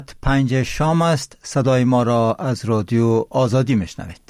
5 شام است. صدای ما را از رادیو آزادی میشنوید.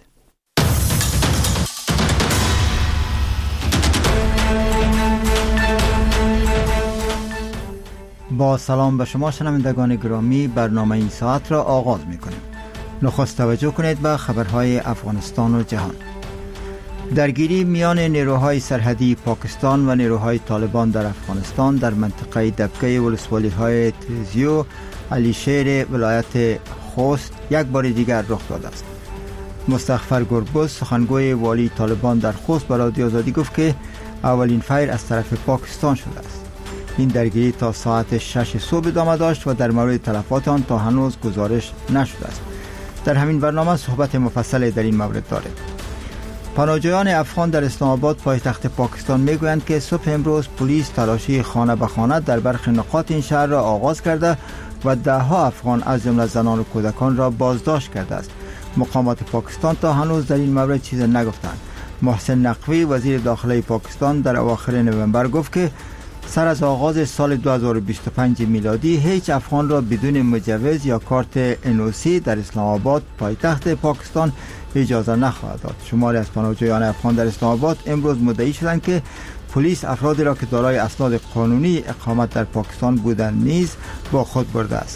با سلام به شما شنوندگان گرامی، برنامه این ساعت را آغاز می‌کنیم. نخست توجه کنید به خبرهای افغانستان و جهان. درگیری میان نیروهای سرحدی پاکستان و نیروهای طالبان در افغانستان در منطقه دبکه ولسوالی‌های تریزیو علیشیر ولایت خوست یک بار دیگر رخ داده است. مستغفر گربز سخنگوی والی طالبان در خوست به رادیو آزادی گفت که اولین فایر از طرف پاکستان شده است. این درگیری تا ساعت 6 صبح ادامه داشت و در مورد تلفات آن تا هنوز گزارش نشده است. در همین برنامه صحبت مفصلی در این مورد داریم. پناهجویان افغان در اسلام آباد پایتخت پاکستان میگویند که صبح امروز پلیس تلاشی خانه به خانه در برخی نقاط این شهر را آغاز کرده و ده‌ها افغان از جمله زنان و کودکان را بازداشت کرده است. مقامات پاکستان تا هنوز در این مورد چیزی نگفتند. محسن نقوی وزیر داخلی پاکستان در اواخر نوامبر گفت که سر از آغاز سال 2025 میلادی هیچ افغان را بدون مجوز یا کارت NOC در اسلام آباد پایتخت پاکستان اجازه نخواهد داد. شماری از پناهجویان افغان در اسلام آباد امروز مدعی شدند که پلیس افرادی را که دارای اسناد قانونی اقامت در پاکستان بودند نیز با خود برده است.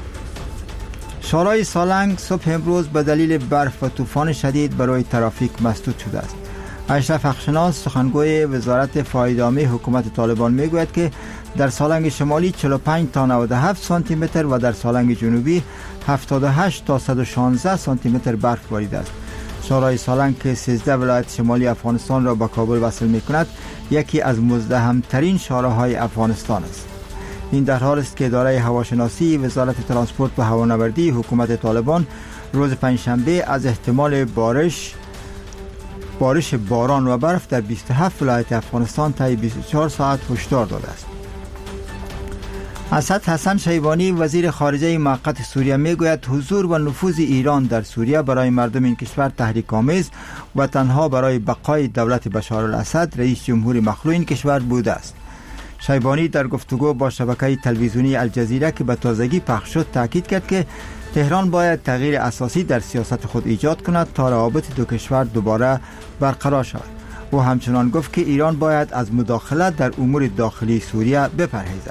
شارع سالنگ صبح امروز به دلیل برف و طوفان شدید برای ترافیک مسدود شده است. اشرف حقشناس سخنگوی وزارت فایده‌عامه حکومت طالبان میگوید که در سالنگ شمالی 45 تا 97 سانتی متر و در سالنگ جنوبی 78 تا 116 سانتی متر برف باریده است. شارع سالنگ که 13 ولایت شمالی افغانستان را با کابل وصل می‌کند، یکی از مزدحم‌ترین شارع‌های افغانستان است. این در حال است که اداره هواشناسی وزارت ترانسپورت و هوانوردی حکومت طالبان روز پنجشنبه از احتمال بارش باران و برف در 27 ولایت افغانستان طی 24 ساعت هشدار داده است. اسد حسن شیبانی وزیر خارجه موقت سوریه میگوید حضور و نفوذ ایران در سوریه برای مردم این کشور تحریک‌آمیز و تنها برای بقای دولت بشار الاسد رئیس جمهور مخلوع این کشور بوده است. شیبانی در گفتگو با شبکه تلویزیونی الجزیره که به تازگی پخش شد تاکید کرد که تهران باید تغییر اساسی در سیاست خود ایجاد کند تا روابط دو کشور دوباره برقرار شود. او همچنان گفت که ایران باید از مداخله در امور داخلی سوریه بپرهیزد.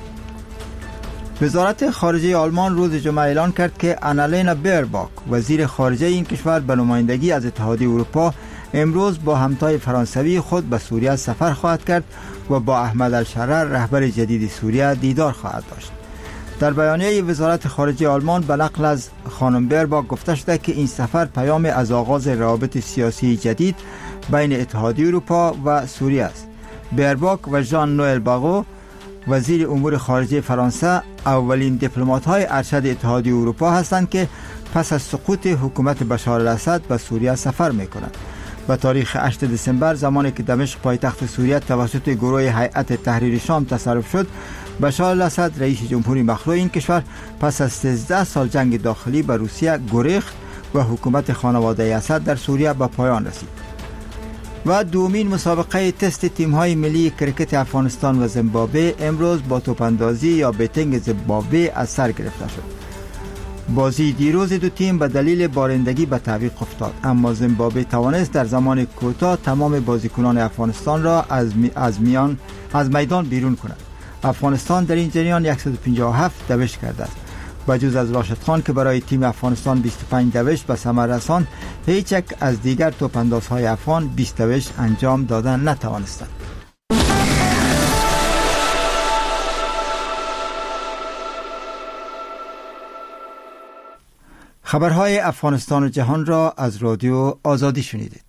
وزارت خارجه آلمان روز جمعه اعلان کرد که آنالینا بیرباک وزیر خارجه این کشور به نمایندگی از اتحادیه اروپا امروز با همتای فرانسوی خود به سوریه سفر خواهد کرد و با احمد الشرر رهبر جدید سوریه دیدار خواهد داشت. در بیانیه وزارت خارجه آلمان به نقل از خانم بیرباک گفته شده که این سفر پیام از آغاز روابط سیاسی جدید بین اتحادیه اروپا و سوریه است. بیرباک و ژان نوئل باغو وزیر امور خارجه فرانسه اولین دیپلمات‌های ارشد اتحادیه اروپا هستند که پس از سقوط حکومت بشار الاسد به سوریه سفر می‌کنند. به تاریخ 8 دسامبر زمانی که دمشق پایتخت سوریه توسط گروه هیئت تحریر شام تصرف شد، بشار الاسد رئیس جمهوری مخلوع این کشور پس از 13 سال جنگ داخلی به روسیه گریخت و حکومت خانواده اسد در سوریه به پایان رسید. و دومین مسابقه تست تیم‌های ملی کرکت افغانستان و زیمبابوه امروز با توپاندازی یا بیتینگ زیمبابوه از سر گرفته شد. بازی دیروز دو تیم به دلیل بارندگی به تعویق افتاد، اما زیمبابوه توانست در زمان کوتاه تمام بازیکنان افغانستان را از میدان بیرون کند. افغانستان در این جریان 157 دوش کرده است. بجز از راشد خان که برای تیم افغانستان 25 دوش به ثمر رساند، هیچ یک از دیگر توپاندازهای افغان 20 دوش انجام دادن نتوانستند. خبرهای افغانستان و جهان را از رادیو آزادی شنیدید.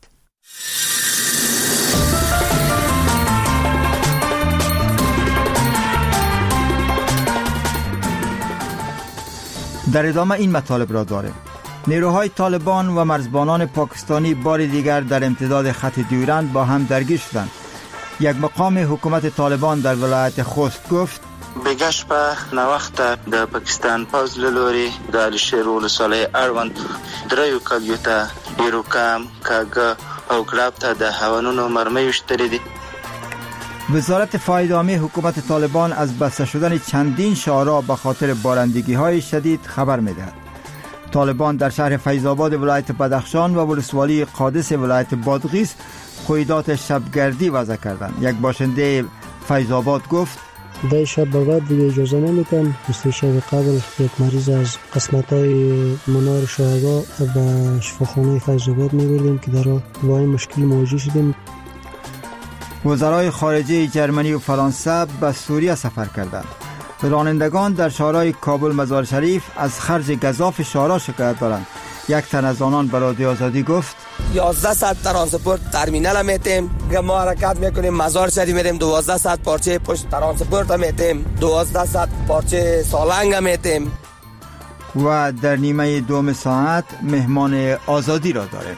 در ادامه این مطالب را داریم. نیروهای طالبان و مرزبانان پاکستانی بار دیگر در امتداد خط دیورند با هم درگیر شدند. یک مقام حکومت طالبان در ولایت خوست گفت بگشت په نوخته د پاکستان پوځ له لوري د علیشیر ولسوالۍ اړوند دریو کلیو ته ایروکام، کاږه او ګلاب ته د هاونونو مرمۍ وشتلې دي. وزارت فاید عامی حکومت طالبان از بسته شدن چندین شارع به خاطر بارندگی‌های شدید خبر می‌دهد. طالبان در شهر فیض‌آباد ولایت بدخشان و ولسوالی قادس ولایت بادغیس قیودات شبگردی وضع کردند. یک باشنده فیض‌آباد گفت در شب بعد دیگه اجازه نمیتن. مثل شب قبل یک مریض از قسمت‌های منار شهدا به شفاخانه فیض‌آباد می‌بردیم که در با این مشکل مواجه شدیم. وزرای خارجه جرمنی و فرانسه به سوریه سفر کردند. رانندگان در شهرهای کابل مزار شریف از خرج گزاف شهرها شکایت دارند. یک تن از آنان به رادیو آزادی گفت 11 ساعت ترانسپورت ترمینال میتیم که ما حرکت میکنیم، مزار شریف میریم 12 ساعت پارچه پشت ترانسپورت میتیم، 12 ساعت پارچه سالنگ میتیم. و در نیمه دوم ساعت مهمان آزادی را داریم.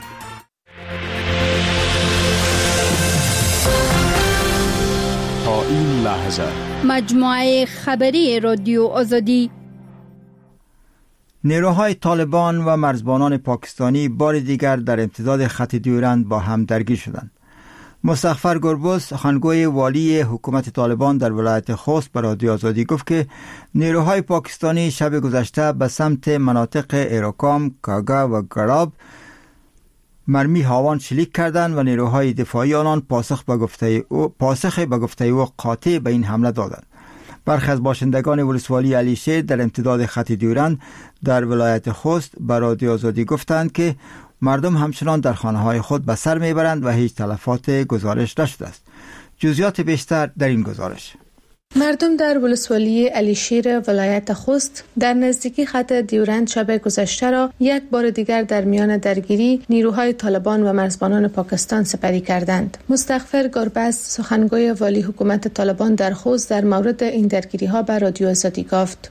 تا این لحظه مجموعه خبری رادیو آزادی. نیروهای طالبان و مرزبانان پاکستانی بار دیگر در امتداد خط دیورند با هم درگیر شدند. مستغفر گربز، سخنگوی والی حکومت طالبان در ولایت خوست، به رادیو آزادی گفت که نیروهای پاکستانی شب گذشته به سمت مناطق ایروکام، کاگا و گراب مرمی هاوان شلیک کردند و نیروهای دفاعی آنان پاسخ به گفته او قاطع به این حمله دادند. برخی از باشندگان ولسوالی علیشیر در امتداد خط دیورند در ولایت خوست به رادیو آزادی گفتند که مردم همچنان در خانه‌های خود به سر میبرند و هیچ تلفات گزارش نشده است. جزئیات بیشتر در این گزارش. مردم در ولسوالی علیشیر ولایت خوست در نزدیکی خط دیورند شب گذشته را یک بار دیگر در میان درگیری نیروهای طالبان و مرزبانان پاکستان سپری کردند. مستغفر گربز، سخنگوی والی حکومت طالبان در خوست، در مورد این درگیری ها به رادیو آزادی گفت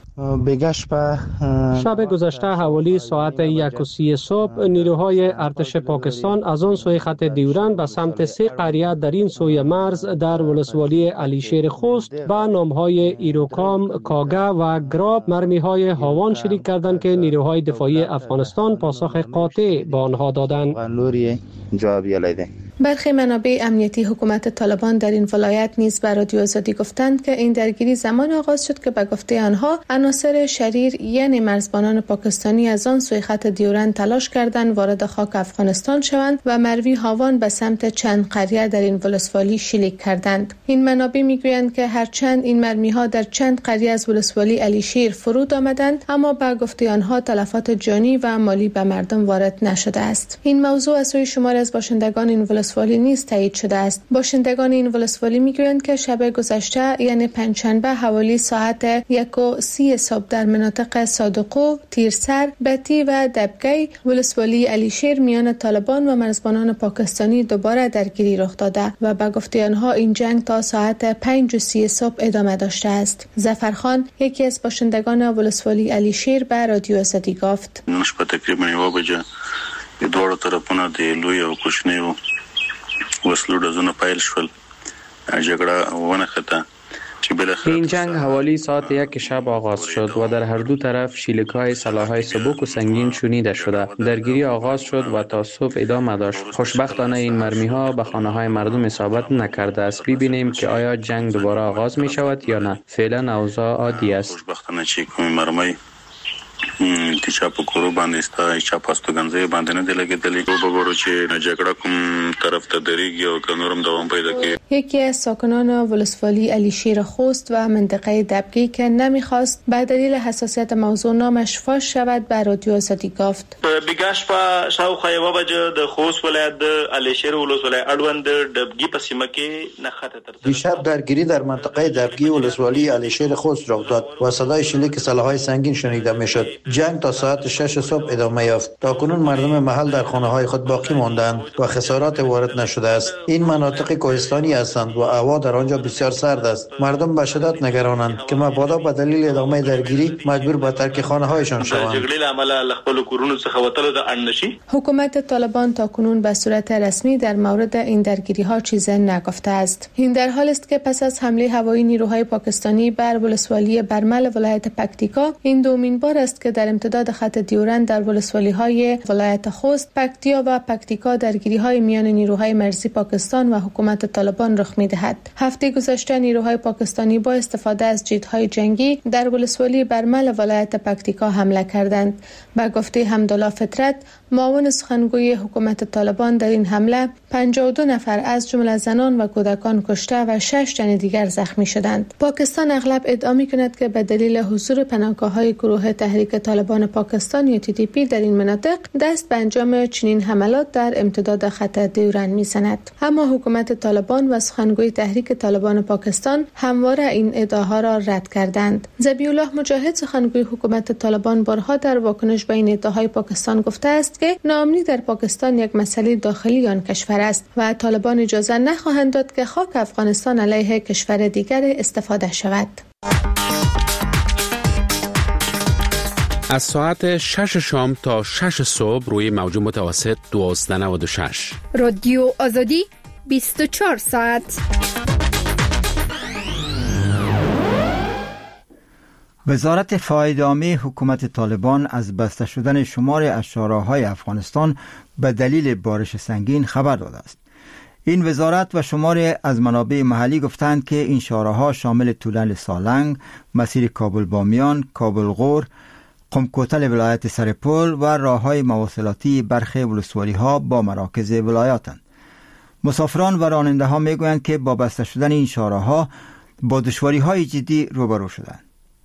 شب گذشته حوالی ساعت 1:30 صبح نیروهای ارتش پاکستان از آن سوی خط دیورند به سمت 3 قریه در این سوی مرز در ولسوالی علیشیر خوست با نامهای ایروکام، کاگا و گراب مرمیهای هاوان شلیک کردند که نیروهای دفاعی افغانستان پاسخ قاطع به آنها دادند. برخی منابع امنیتی حکومت طالبان در این ولایت نیز به رادیو آزادی گفتند که این درگیری زمان آغاز شد که به گفته آنها عناصر شریر یعنی مرزبانان پاکستانی از آن سوی خط دیورند تلاش کردند وارد خاک افغانستان شوند و مروی هاوان به سمت چند قریه در این ولسوالی شلیک کردند. این منابع میگویند که هرچند این مرمی‌ها در چند قریه از ولسوالی علیشیر فرود آمدند، اما به گفته آنها تلفات جانی و مالی به مردم وارد نشده است. این موضوع از سوی شماری از باشندگان این ولسوالی نیز تایید شده است. باشندگان این ولسوالی میگویند که شب گذشته یعنی پنجشنبه حوالی ساعت 1:30 صبح در مناطق صادقو، تیرسر، بتی و دبگی ولسوالی علیشیر میان طالبان و مرزبانان پاکستانی دوباره درگیری رخ داده و به گفته آنها این جنگ تا ساعت 5:30 صبح ادامه داشته است. ظفرخان، یکی از باشندگان ولسوالی علیشیر، به رادیو آزادی گفت شپه تقریبا 1 بجه د دوړو طرفونو د لوی او کوچنیو وسلو ډزونه پیل شول. جګړه ونښته. این جنگ حوالی ساعت 1 شب آغاز شد و در هر دو طرف شلیک‌های سلاح‌های سبک و سنگین شنیده شده. درگیری آغاز شد و تا صبح ادامه داشت. خوشبختانه این مرمی‌ها به خانه‌های مردم اصابت نکرده است. ببینیم که آیا جنگ دوباره آغاز می‌شود یا نه. فعلا اوضاع عادی است. خوشبختانه چې کومې مرمۍ چا په کورو باندې ستا چا پاستو گنځي باندې نه دی لګېدلې. وګورو چې جګړه کوم طرف ته درېږي او که نورم دوام پیدا کوي. یکی از ساکنان ولسوالی علیشیر خوست و منطقه دبگی که نمیخواست به دلیل حساسیت موضوع نامش فاش شود به رادیو آزادی گفت بیګاش په شاوخوا 1 بجه د خوست ولایت د علیشیر ولسوالی اړوند دبگی په سیمه کې نښته تر دیشب درگیری در منطقه دبگی ولسوالی علیشیر خوست رخ داد و صدای شلیک سلاح‌های سنگین شنیده میشد. جنگ تا ساعت 6 صبح ادامه یافت. تاکنون مردم محل در خانه‌های خود باقی ماندند و خسارات وارد نشده است. این مناطق کوهستانی هستند و هوا در آنجا بسیار سرد است. مردم به شدت نگرانند که مبادا به دلیل ادامه درگیری مجبور به ترک خانه‌هایشان شوند. حکومت طالبان تاکنون به صورت رسمی در مورد این درگیری‌ها چیزی نگفته است. این در حالی است که پس از حمله هوایی نیروهای پاکستانی بر ولسوالی برمل ولایت پکتیکا این دومین بار است که در امتداد خط دیورند در ولسوالی‌های ولایت خوست، پکتیا و پکتیکا درگیری‌های میان نیروهای مرزی پاکستان و حکومت طالبان رخ می‌دهد. هفته گذشته نیروهای پاکستانی با استفاده از جیت‌های جنگی در ولسوالی برمل ولایت پکتیکا حمله کردند. به گفته حمدالله فطرت، معاون سخنگوی حکومت طالبان، در این حمله 52 نفر از جمله زنان و کودکان کشته و 6 تن دیگر زخمی شدند. پاکستان اغلب ادعا می‌کند که به دلیل حضور پناهگاه‌های گروه تحریک طالبان پاکستان یا TTP در این مناطق دست به انجام چنین حملات در امتداد خط دیورند می‌زند. اما حکومت طالبان و سخنگوی تحریک طالبان پاکستان همواره این ادعاها را رد کردند. ذبیح الله مجاهد، سخنگوی حکومت طالبان، بارها در واکنش به این ادعاهای پاکستان گفته است که ناامنی در پاکستان یک مسئله داخلی آن کشور است و طالبان اجازه نخواهند داد که خاک افغانستان علیه کشور دیگر استفاده شود. از ساعت 6 شام تا 6 صبح روی موج متوسط 1296 رادیو آزادی 24 ساعت. وزارت فاید عامه حکومت طالبان از بسته شدن شمار از شاهراه‌های افغانستان به دلیل بارش سنگین خبر داده است. این وزارت و شمار از منابع محلی گفتند که این شاهراه‌ها شامل تونل سالنگ، مسیر کابل بامیان، کابل غور، قم-کوتل ولایت سرپل و راه‌های مواصلاتی برخی ولسوالی‌ها با مراکز ولایاتند. مسافران و راننده‌ها می‌گویند که با بسته شدن این شاهراه‌ها با دشواری‌های جدی روبرو شدند.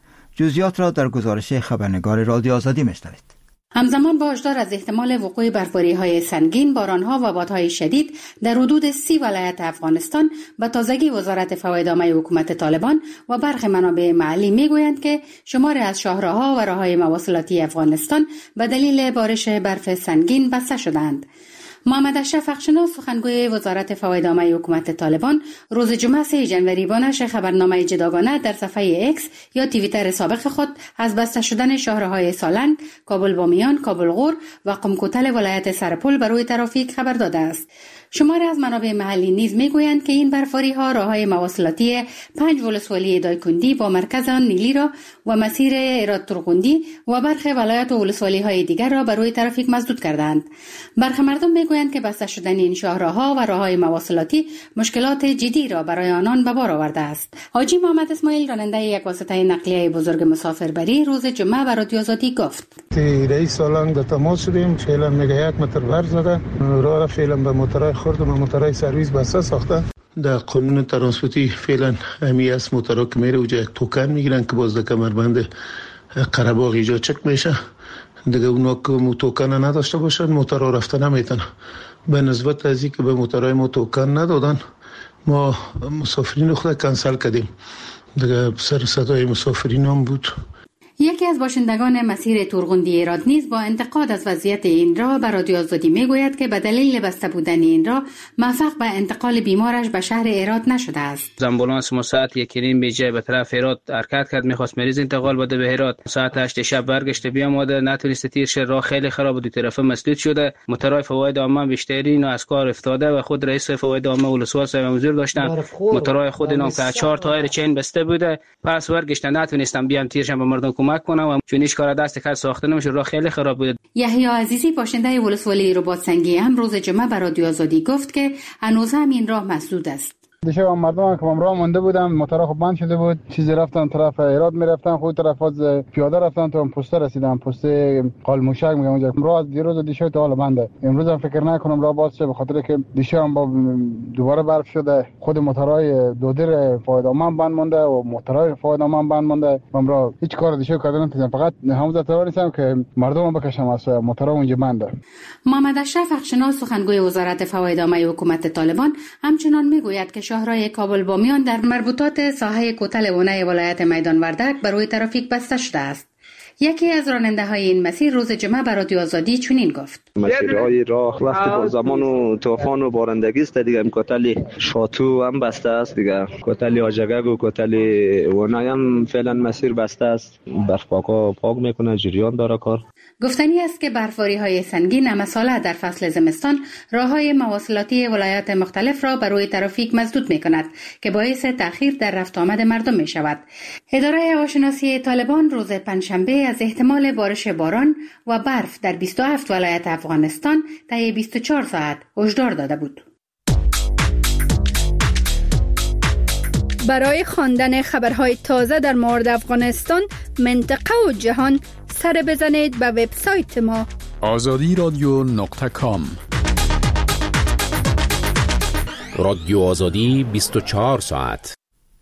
جزئیات را در گزارش خبرنگار رادیو آزادی می‌شنوید. همزمان با هشدار از احتمال وقوع برف‌باری‌های سنگین، باران‌ها و بادهای شدید در حدود 30 ولایت افغانستان، به تازگی وزارت فواید عامه حکومت طالبان و برخی منابع محلی می‌گویند که شماری از شاهراه‌ها و راه‌های مواصلاتی افغانستان به دلیل بارش برف سنگین بسته شدند. محمد اشرف اخشناس، سخنگوی وزارت فواید عامه حکومت طالبان، روز جمعه 3 ژانویه با نشر خبرنامه جداگانه در صفحه ایکس یا توییتر سابق خود از بسته شدن شاهراه‌های سالنگ، کابل بامیان، کابل غور و قم-کوتل ولایت سرپل بر روی ترافیک خبر داده است. شماری از منابع محلی نیز میگویند که این برف‌باری‌ها راه‌های مواصلاتی 5 ولسوالی دایکندی با مرکز آن نیلی را و مسیر ایراد ترغندی و برخی ولایات و ولسوالی‌های دیگر را بر روی ترافیک مسدود کردند. برخی مردم میگویند که بسته شدن این شاهراه‌ها و راه‌های مواصلاتی مشکلات جدی را برای آنان به بار آورده است. حاجی محمد اسماعیل، راننده یک واسطه نقلیه بزرگ مسافربری، روز جمعه به رادیو آزادی گفت: رئیس سالنگ در تماس شدیم، فعلا میگه 1 متر برف زده، راه را فعلا به موترهای خرد و موترهای سرویس بسته ساخته. در قانون ترانسپورتی فعلا همی است موترها که میره اونجا یک توکن میگیرن که باز در کمربند قره‌باغ ایجاد چک میشه. دیگه اونا که توکن نداشته باشن موترها رفته نمیتونه. به نسبت از اینکه به موترهای ما توکن ندادن، ما مسافرین خود کنسل کردیم. دیگه سر صدای مسافرین هم بود. یکی از باشندگان مسیر تورغندی ایراد نیز با انتقاد از وضعیت این راه به رادیو آزادی میگوید که به دلیل بسته بودن این راه موفق به انتقال بیمارش به شهر ایراد نشده است. آمبولانس ما ساعت 1:30 به جای به طرف ایراد حرکت کرد، میخواست مریض انتقال بده به ایراد. ساعت 8 شب برگشت بیامده، نتونست تیر شه، راه خیلی خراب بود، طرف مسدود شده. موتورهای فواید عامه بیشتری اینا از کار افتاده و خود رئیس فواید عامه ولسوال صاحب مزور داشتن. موتورهای خود اینا که 4 تایر چین بسته بوده، پس برگشتن نتونستم بیام تیرشم به مردم کمک کنم و چون هیچ کار دست کار ساخته نمیشه، راه خیلی خراب بود. یحیی عزیزی، باشنده ولسوالی رباط‌سنگی، هم روز جمعه به رادیو آزادی گفت که هنوز هم این راه مسدود است. دیشب مردم که راه مونده بودن، موتورها خب بند شده بود، چیزی رفتن طرف ایراد میرفتن، خود طرف از پیاده رفتن تا پسته رسیدن، پسته قالموشک میگم اونجا. راه از دیروز و دیشب تا حالا بنده. امروز هم فکر نکنم راه باز شه، به خاطر که دیشب هم با دوباره برف شده. خود موتورهای دودر فاید عامه بند مونده و موتورهای فاید عامه بند مونده. من هیچ کار دیشب کردن نمی‌تونم، فقط همون ترور نیستم که مردم بکشم از موتورها اونجا بنده. محمد اشرف اخشناس، سخنگوی وزارت فواید عامه حکومت طالبان، همچنان میگوید که شاهراه کابل بامیان در مربوطات ساحه کوتل ونه ولایت میدان وردک بر روی ترافیک بسته شده است. یکی از راننده های این مسیر روز جمعه به رادیو آزادی چنین گفت: مسیرهای راه وقتی با زمان و طوفان و بارندگی است دیگه، کوتل شاتو هم بسته است دیگه، کوتل آجگگ و کوتل ونای هم فعلا مسیر بسته است. برف پاک میکنه، جریان داره کار. گفتنی است که برف‌باری‌های سنگین مثلا در فصل زمستان راه‌های مواصلاتی ولایات مختلف را بر روی ترافیک مسدود می‌کند که باعث تأخیر در رفت آمد مردم می‌شود. اداره هواشناسی طالبان روز پنجشنبه از احتمال بارش باران و برف در 27 ولایت افغانستان طی 24 ساعت هشدار داده بود. برای خواندن خبرهای تازه در مورد افغانستان، منطقه و جهان سر بزنید به وبسایت ما azadiradyo.com. رادیو آزادی 24 ساعت.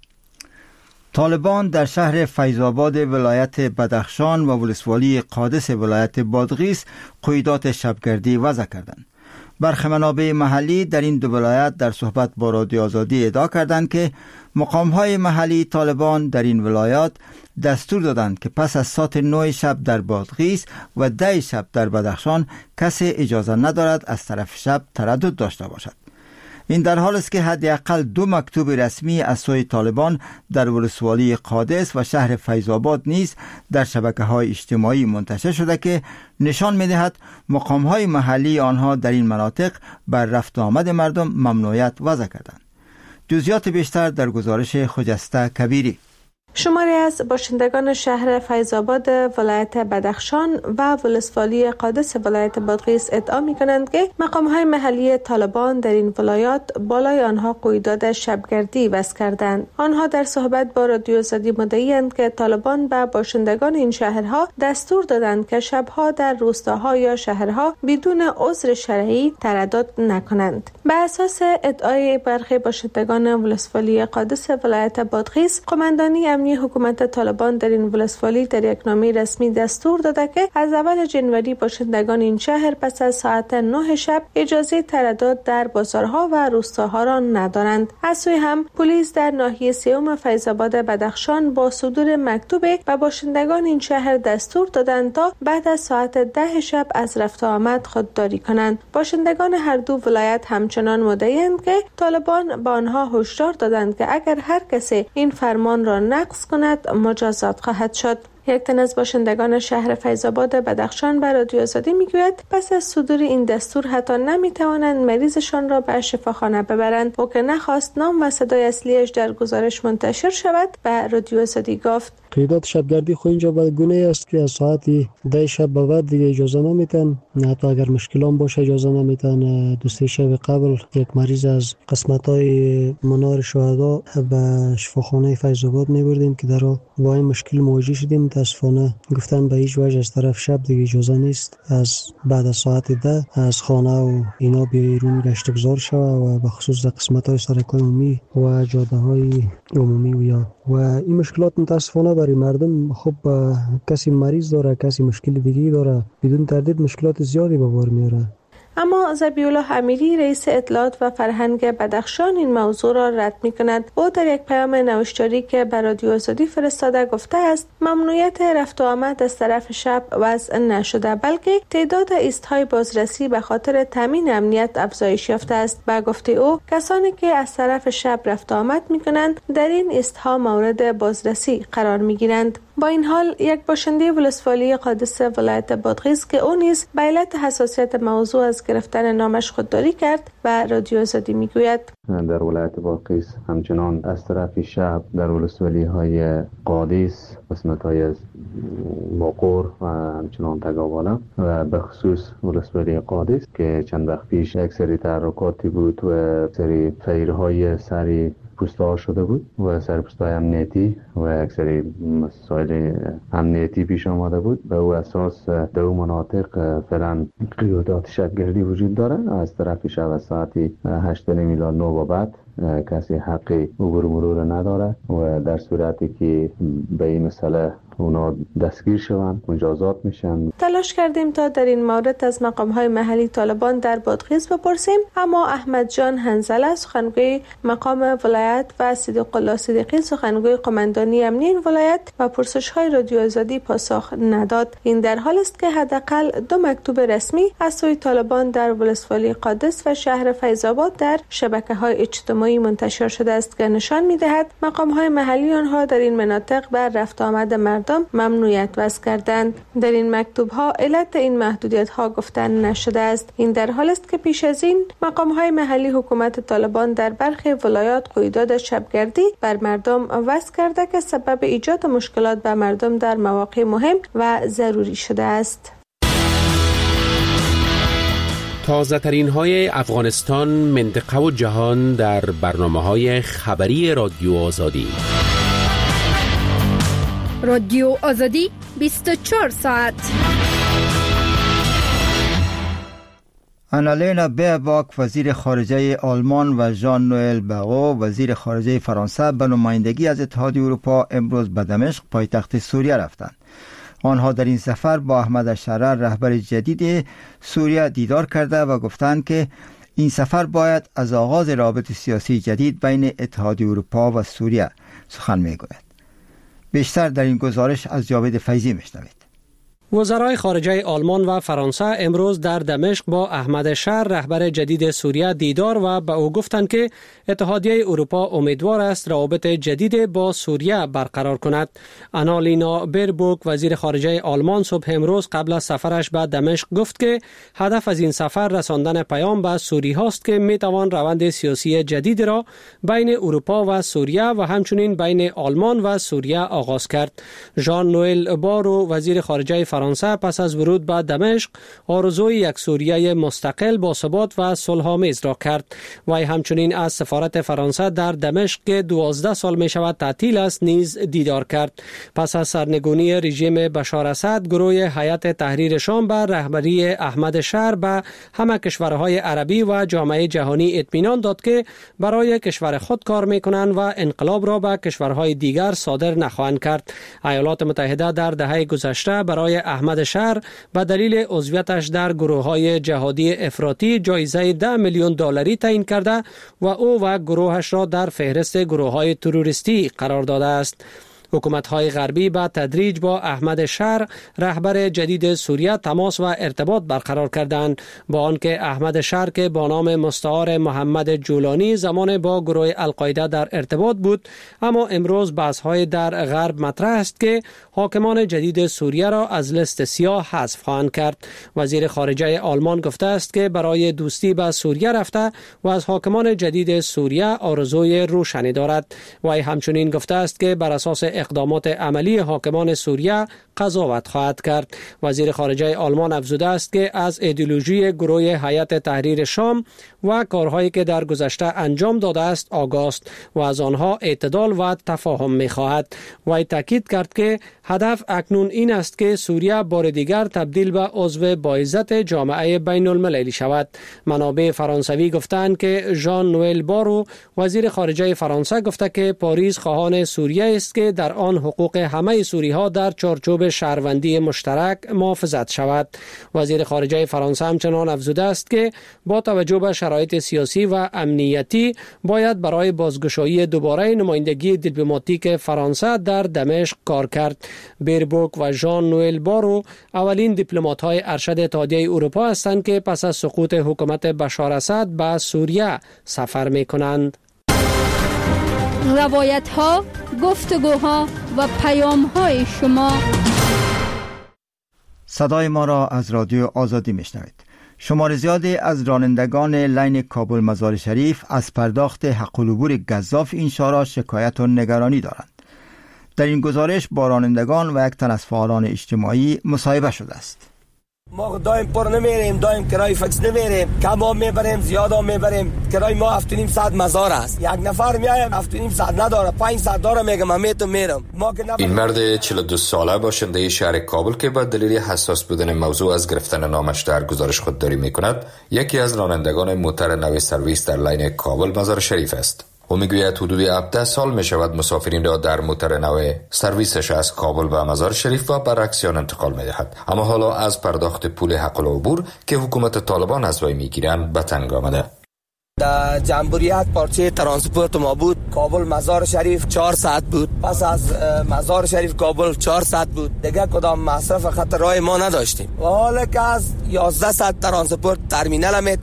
طالبان در شهر فیض‌آباد ولایت بدخشان و ولسوالی قادس ولایت بادغیس قیودات شبگردی وضع کردند. برخی منابع محلی در این دو ولایت در صحبت با رادیو آزادی ادعا کردند که مقام‌های محلی طالبان در این ولایات دستور دادند که پس از ساعت 9 شب در بادغیس و 10 شب در بدخشان کسی اجازه ندارد از طرف شب تردد داشته باشد. این در حال است که حداقل 2 مکتوب رسمی از سوی طالبان در ولسوالی قادس و شهر فیض‌آباد نیز در شبکه‌های اجتماعی منتشر شده که نشان می‌دهد مقام‌های محلی آنها در این مناطق بر رفت و آمد مردم ممنوعیت وضع کردند. جزئیات بیشتر در گزارش خجسته کبیری. شماری از باشندگان شهر فیض‌آباد ولایت بدخشان و ولسوالی قادس ولایت بادغیس ادعا می‌کنند که مقام‌های محلی طالبان در این ولایات بالای آنها قیودات شبگردی وضع کردند. آنها در صحبت با رادیو آزادی مدعی‌اند که طالبان به باشندگان این شهرها دستور دادند که شبها در روستاها یا شهرها بدون عذر شرعی تردد نکنند. به اساس ادعای برخی باشندگان ولسوالی قادس ولایت بادغیس، قماندانی امنی حکومت طالبان در این ولسوالی در یک نامه رسمی دستور داده که از اول جنوری باشندگان این شهر پس از ساعت 9 شب اجازه تردد در بازارها و روستاها را ندارند. از سوی هم پلیس در ناحیه سیوم فیض‌آباد بدخشان با صدور مکتوب به باشندگان این شهر دستور دادند تا بعد از ساعت 10 شب از رفت و آمد خودداری کنند. باشندگان هر دو ولایت همچنان مدعی‌اند که طالبان با آنها هشدار دادند که اگر هر کسی این فرمان را نقض کند مجازات خواهد شد. یک تن از باشندگان شهر فیض‌آباد بدخشان به رادیو آزادی میگوید پس از صدور این دستور حتی نمیتوانند مریضشان را به شفاخانه ببرند. او که نخواست نام و صدای اصلیش در گزارش منتشر شود به رادیو آزادی گفت قیودات شبگردی خو اینجا به گونه است که از ساعت 10 شب به بعد دیگه اجازه نمیتن، حتی اگر مشکلام باشه اجازه نمیتن. دوستی شب قبل یک مریض از قسمت‌های منار شهدا به شفاخانه فیض‌آباد میبردیم که در با این مشکل مواجه شدیم. متاسفانه گفتن به هیچ وجه از طرف شب دیگه اجازه نیست از بعد از ساعت 10 از خانه و اینا بیرون گشت گذار شوه و به خصوص قسمت‌های سرک‌های عمومی و جاده‌های عمومی و این مشکلات متاسفانه برای مردم خب کسی مریض داره، کسی مشکل دیگه داره، بدون تردید مشکلات زیادی به بار میاره. اما ذبیح‌الله امیری رئیس اطلاعات و فرهنگ بدخشان این موضوع را رد می‌کند. او در یک پیام نوشتاری که به رادیو آزادی فرستاده گفته است ممنوعیت رفت و آمد از طرف شب وضع نشده، بلکه تعداد ایست‌های بازرسی به خاطر تامین امنیت افزایش یافته است. به گفته او کسانی که از طرف شب رفت و آمد می‌کنند در این ایست‌ها مورد بازرسی قرار می‌گیرند. با این حال یک باشنده ولسوالی قادس ولایت بادغیس که او نیز به علت حساسیت موضوع از گرفتن نامش خودداری کرد و رادیو آزادی میگوید در ولایت بادغیس همچنان از طرف شب در ولسوالی های قادس، قسمت های از مقور و همچنان تگاواله و به خصوص ولسوالی قادس که چند وقت پیش یک سری تحرکاتی بود و سری فیرهای سری پوست‌ها شده بود و سرپوست‌های امنیتی و یک سری مسائل امنیتی پیش آمده بود. به او اساس در اون مناطق فعلا قیودات شبگردی وجود داره. از طرف شب از ساعت 8 الی 9 و بعد کسی حقی عبور مرور نداره و در صورتی که به این مسئله اونا دستگیر شوند مجازات میشن. تلاش کردیم تا در این مورد از مقام‌های محلی طالبان در بادغیس بپرسیم، اما احمد جان حنظله سخنگوی مقام ولایت و صدیق الله صدیقی سخنگوی قماندانی امنی این ولایت و پرسش‌های رادیو آزادی پاسخ نداد. این در حال است که حداقل 2 مکتوب رسمی از سوی طالبان در ولسوالی قادس و شهر فیض‌آباد در شبکه‌های اجتماعی اجتماعی منتشر شده است که نشان می‌دهد مقام‌های محلی آنها در این مناطق بر رفت آمد مردم ممنوعیت وضع کردند. در این مکتوب‌ها علت این محدودیت‌ها گفته نشده است. این در حال است که پیش از این مقام‌های محلی حکومت طالبان در برخی ولایات قیودات شبگردی بر مردم وضع کرده که سبب ایجاد مشکلات به مردم در مواقع مهم و ضروری شده است. تازه ترین های افغانستان، منطقه و جهان در برنامه های خبری رادیو آزادی. رادیو آزادی 24 ساعت. آنالینا بیرباک وزیر خارجه آلمان و ژان نوئل باغو وزیر خارجه فرانسه به نمایندگی از اتحادیه اروپا امروز به دمشق پایتخت سوریه رفتند. آنها در این سفر با احمد الشرع رهبر جدید سوریه دیدار کرده و گفتند که این سفر باید از آغاز روابط سیاسی جدید بین اتحادیه اروپا و سوریه سخن میگوید. بیشتر در این گزارش از جاوید فیضی میشنوید. وزرای خارجه آلمان و فرانسه امروز در دمشق با احمد الشرع رهبر جدید سوریه دیدار و به او گفتند که اتحادیه اروپا امیدوار است روابط جدید با سوریه برقرار کند. آنالینا بیرباک وزیر خارجه آلمان صبح امروز قبل از سفرش به دمشق گفت که هدف از این سفر رساندن پیام به سوری هاست که می توان روند سیاسی جدید را بین اروپا و سوریه و همچنین بین آلمان و سوریه آغاز کرد. ژان نوئل بارو وزیر خارجه فرانسه پس از ورود به دمشق آرزوی یک سوریه مستقل با ثبات و صلح‌آمیز را کرد. وی همچنین از سفارت فرانسه در دمشق که 12 سال می شود تعطیل است نیز دیدار کرد. پس از سرنگونی رژیم بشار اسد، گروه هیئت تحریر شام به رهبری احمد الشرع به همه کشورهای عربی و جامعه جهانی اطمینان داد که برای کشور خود کار می‌کنند و انقلاب را به کشورهای دیگر صادر نخواهند کرد. ایالات متحده در دهه گذشته برای احمد الشرع به دلیل عضویتش در گروه‌های جهادی افراطی جایزه $10 میلیون تعیین کرده و او و گروهش را در فهرست گروه‌های تروریستی قرار داده است. حکومت‌های غربی به تدریج با احمد الشرع رهبر جدید سوریه تماس و ارتباط برقرار کردند، با آنکه احمد الشرع که با نام مستعار محمد جولانی زمان با گروه القاعده در ارتباط بود، اما امروز بحث‌های در غرب مطرح است که حاکمان جدید سوریه را از لیست سیاه حذف خواهند کرد. وزیر خارجه آلمان گفته است که برای دوستی به سوریه رفته و از حاکمان جدید سوریه آرزوی روشنی دارد. وی همچنین گفته است که بر اساس اقدامات عملی حاکمان سوریه قضاوت خواهد کرد. وزیر خارجه آلمان افزوده است که از ایدئولوژی گروه هیئت تحریر شام و کارهایی که در گذشته انجام داده است آگاه است و از آنها اعتدال و تفاهم می‌خواهد. وی تاکید کرد که هدف اکنون این است که سوریه بار دیگر تبدیل به عضو باعزت جامعه بین المللی شود. منابع فرانسوی گفتند که ژان نوئل بارو وزیر خارجه فرانسه گفته که پاریس خواهان سوریه است که در آن حقوق همه سوری‌ها در چارچوب شهروندی مشترک محافظت شود. وزیر خارجه فرانسه همچنان افزوده است که با توجه به شرایط سیاسی و امنیتی باید برای بازگشایی دوباره نمایندگی دیپلماتیک فرانسه در دمشق کار کرد. بیرباک و ژان نوئل بارو اولین دیپلمات‌های ارشد اتحادیه اروپا هستند که پس از سقوط حکومت بشار اسد به سوریه سفر می‌کنند. روایت‌ها، گفتگوها و پیام‌های شما. صدای ما را از رادیو آزادی میشنوید. شمار زیادی از رانندگان لین کابل مزار شریف از پرداخت حق العبور گزاف این شارع شکایت و نگرانی دارند. در این گزارش با رانندگان و یک تن از فعالان اجتماعی مصاحبه شده است. ما دایم پر نمیریم، دایم کرای فکس نمیریم، کم هم میبریم زیاد هم میبریم. کرای ما 7.5 ساعت مزار است. یک نفر میایم 7.5 ساعت نداره، 5 ساعت داره، میگم من میرم. این مرد 42 ساله باشنده شهر کابل که با دلیل حساس بودن موضوع از گرفتن نامش در گزارش خودداری میکند، یکی از رانندگان موتر نو سرویس در لین کابل مزار شریف است. او میگوید حدود 17 سال می شود مسافرین را در موتر نو سرویسش از کابل به مزار شریف و برعکسیان انتقال می دهد، اما حالا از پرداخت پول حق العبور که حکومت طالبان از وی می گیرند به تنگ آمده. در جمهوریت پارچه ترانسپورت ما بود، کابل مزار شریف 4 ساعت بود، پس از مزار شریف کابل 4 ساعت بود، دیگه کدام مصرف خط راه ما نداشتیم و حالا که از 11 ساعت ترانسپورت ترمینال میتیم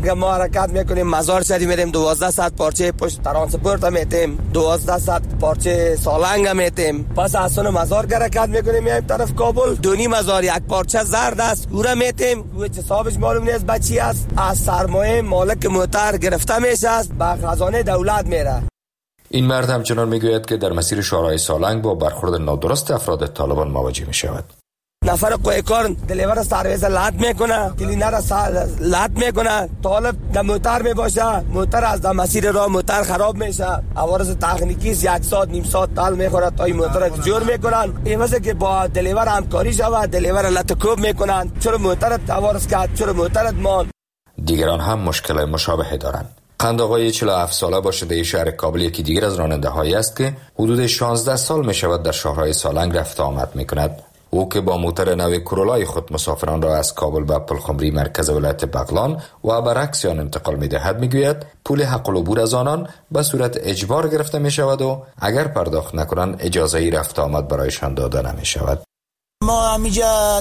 ما حرکت میکنیم مزار شریف میریم 1200 پارچه پشت ترانسپورت میتیم 1200 پارچه سالنگ میتیم پس از سن مزار حرکت میکنیم میایم طرف کابل دونی مزار یک پارچه زرد است او را میتیم او حسابش معلوم نیست بچی است از سرمایه مالک موتر گرفته میشه است به خزانه دولت میره. این مرد همچنان میگوید که در مسیر شورای سالنگ با برخورد نادرست افراد طالبان مواجه می شود. نفر قویکار دلیور سرویس لات میکنه کلینر لات میکنه طالب در موتر میباشه موتر از در مسیر راه موتر خراب میشه عوارض تکنیکی یک ساعت نیم ساعت تال میخوره تا این موتر جور میکنن این واسه که با دلیور همکاری شود دلیور لطکوب میکنن چرا موترت عوارض کرد چرا موترت مان. دیگران هم مشکل مشابهی دارند. قند آقای 47 ساله باشنده شهر کابل یکی دیگر از راننده‌هایی است که حدود 16 سال می شود در شهرهای سالنگ رفت آمد می کند. او که با موتر نو کرولای خود مسافران را از کابل به پلخمری مرکز ولایت بغلان و برعکس آن انتقال می دهد می گوید پول حق العبور از آنان به صورت اجبار گرفته می شود و اگر پرداخت نکنند اجازه رفت آمد برایشان داده نمی شود. ما همیجا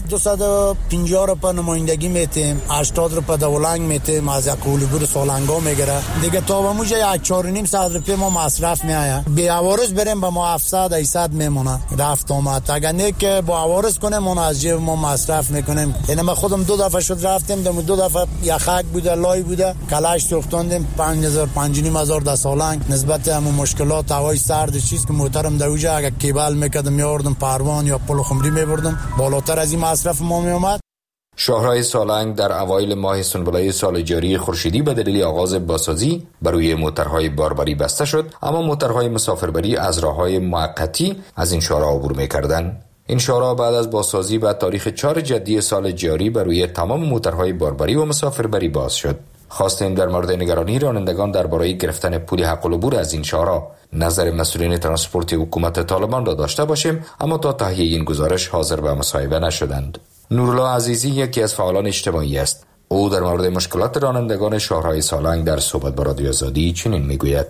250 روپا نمایندگی میتیم 80 روپا دولنگ میتیم از یک کولبور سالنگا میگیره دیگه تا به موجه 1.5 ساعت روپی ما مصرف میآید بی عوارض بریم به ما 700 800 میمونه رفت آمد اگر نه که با عوارض کنیم ما از جیب ما مصرف میکنیم. یعنی ما خودم 2 دفعه شد رفتیم دم 2 دفعه یخک بوده لای بوده کلاش سوختاندیم 5000 5500 در سالنگ نسبت همون مشکلات هوای سرد چیز که محترم در اوجه اگر کیبل میکردم میاردم پروان یا پلخمری میبردم بالاتر از این مصرف ما می اومد. شهرهای سالنگ در اوایل ماه سنبله سال جاری خورشیدی به دلیل آغاز بازسازی بر روی موترهای باربری بسته شد اما موترهای مسافربری از راههای موقتی از این شهرها عبور می‌کردند. این شهرها بعد از بازسازی به تاریخ 4 جدی سال جاری بر روی تمام موترهای باربری و مسافربری باز شد. خواستیم در مورد نگرانی رانندگان درباره گرفتن پول حق العبور از این شهرها نظر مسئولین ترانسپورت حکومت طالبان را داشته باشیم اما تا تهیه این گزارش حاضر به مصاحبه نشدند. نورالله عزیزی یکی از فعالان اجتماعی است. او در مورد مشکلات رانندگان شهرهای سالنگ در صحبت با رادیو آزادی چنین میگوید: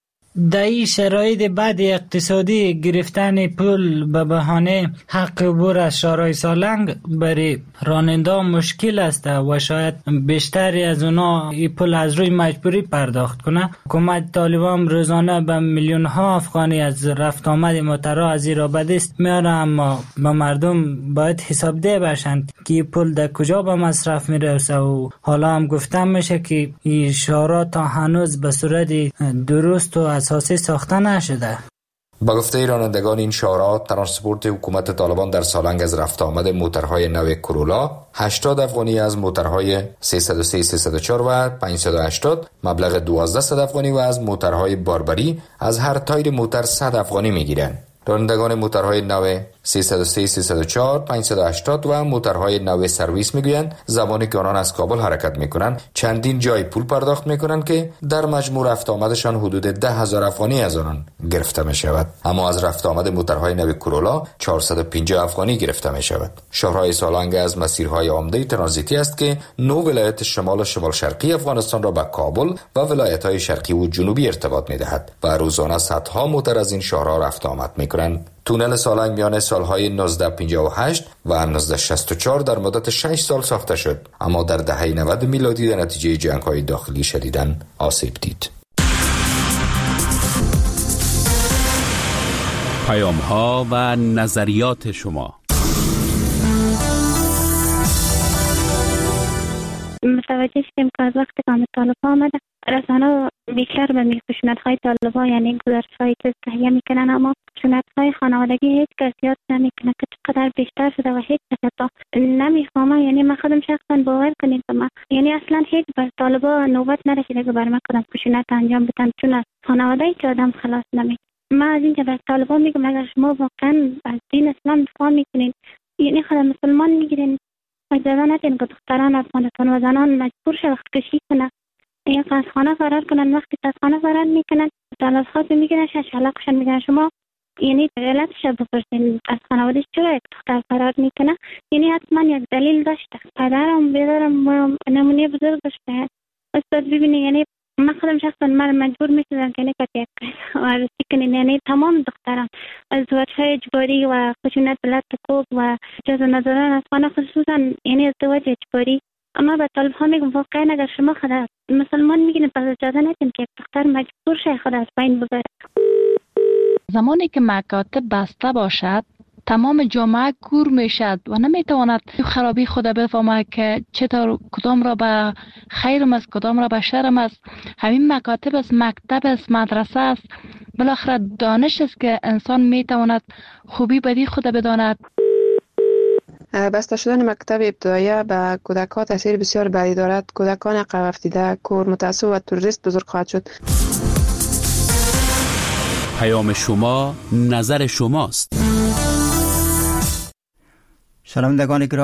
در این شرایط بعد اقتصادی گرفتن پول به بهانه حق عبور از شهرهای سالنگ برای راننده مشکل است و شاید بیشتری از اونا این پول از روی مجبوری پرداخت کنه. حکومت طالبان روزانه به میلیون ها افغانی از رفت آمد موترها از این را به دست میاره اما به مردم باید حساب ده باشند که پول در کجا به مصرف میرسه و حالا هم گفتم میشه که این شهرها تا هنوز به صورت درست و اساسی ساخته نشده. با گفته رانندگان این شهرها ترانسپورت حکومت طالبان در سالنگ از رفت آمد موترهای نو کرولا 80 افغانی از موترهای 303 304 و 580 مبلغ 1200 افغانی و از موترهای باربری از هر تایر موتر 100 افغانی میگیرند. رانندگان موترهای نو 303 304 580 و موترهای نو سرویس میگویند زمانی که آنان از کابل حرکت میکنند چندین جای پول پرداخت میکنند که در مجموع رفت آمدشان حدود 10,000 افغانی از آنان گرفته می شود اما از رفت آمد موترهای نو کرولا 450 افغانی گرفته می شود. شهرهای سالنگ از مسیرهای عمده ترانزیتی است که 9 ولایت شمال و شمال شرقی افغانستان را به کابل و ولایت‌های شرقی و جنوبی ارتباط می‌دهد و روزانه صدها موتر از این شهرها رفت آمد می‌کنند. تونل سالنگ میان سالهای 1958 و 1964 در مدت 6 سال ساخته شد اما در دهه 90 میلادی در نتیجه جنگ‌های داخلی شدیداً آسیب دید. پیام‌ها و نظریات شما. متوجه شدیم که از وقتی که طالبان آمده رسانه بیشتر به خشونت‌های طالبان یعنی گزارش‌های چیز تهیه میکنن اما خشونت‌های خانوادگی هیچ کس یاد نمیکنه که چقدر بیشتر شده و هیچ کس تا نمیفهمه. یعنی من خودم شخصا باور کنید که من یعنی اصلا هیچ بر طالبان نوبت نرسیده که بر من کدام خشونت انجام بدن چون از خانواده هیچ آدم خلاص نمیشه. من از اینکه بر طالبان میگم اگر شما واقعا از دین اسلام دفاع میکنین یعنی خود مسلمان میگیرین اجازه ندین که دختران افغانستان و زنان مجبور شه وقت کشی کنن یا از خانه فرار کنن. وقتی از خانه فرار میکنن تلفات میگیرن شلاقشان میگن شما یعنی علتش بپرسین از خانواده چرا یک دختر فرار میکنه یعنی حتما یک دلیل داشته. پدرم بیدارم نمونه بزرگ داشته استاد ببینی یعنی من خودم شخصا من مجبور میشدم که نکت یک عرضی کنین یعنی تمام دختران ازدواج‌های اجباری و خشونت بلد کوب و جزا ندارن از خانه خصوصا یعنی ازدواج اجباری اما به طالب ها میگم واقعا اگر شما خود مسلمان میگین پس اجازه ندیم که دختر مجبور شه خود از بین ببره. زمانی که مکاتب بسته باشد تمام جامعه کور میشد و نمیتواند خرابی خود بفهمد که چطور کدام را به خیرم است کدام را به شرم است. همین مکاتب است، مکتب است، مدرسه است، بالاخره دانش است که انسان میتواند خوبی بدی خود بداند. بسته شدن مکتب ابتدایی به کودکان تاثیر بسیار بدی دارد. کودکان عقب افتاده، کور، متعصب و تروریست بزرگ خواهد شد. پیام شما، نظر شماست. شنوندگان گرامی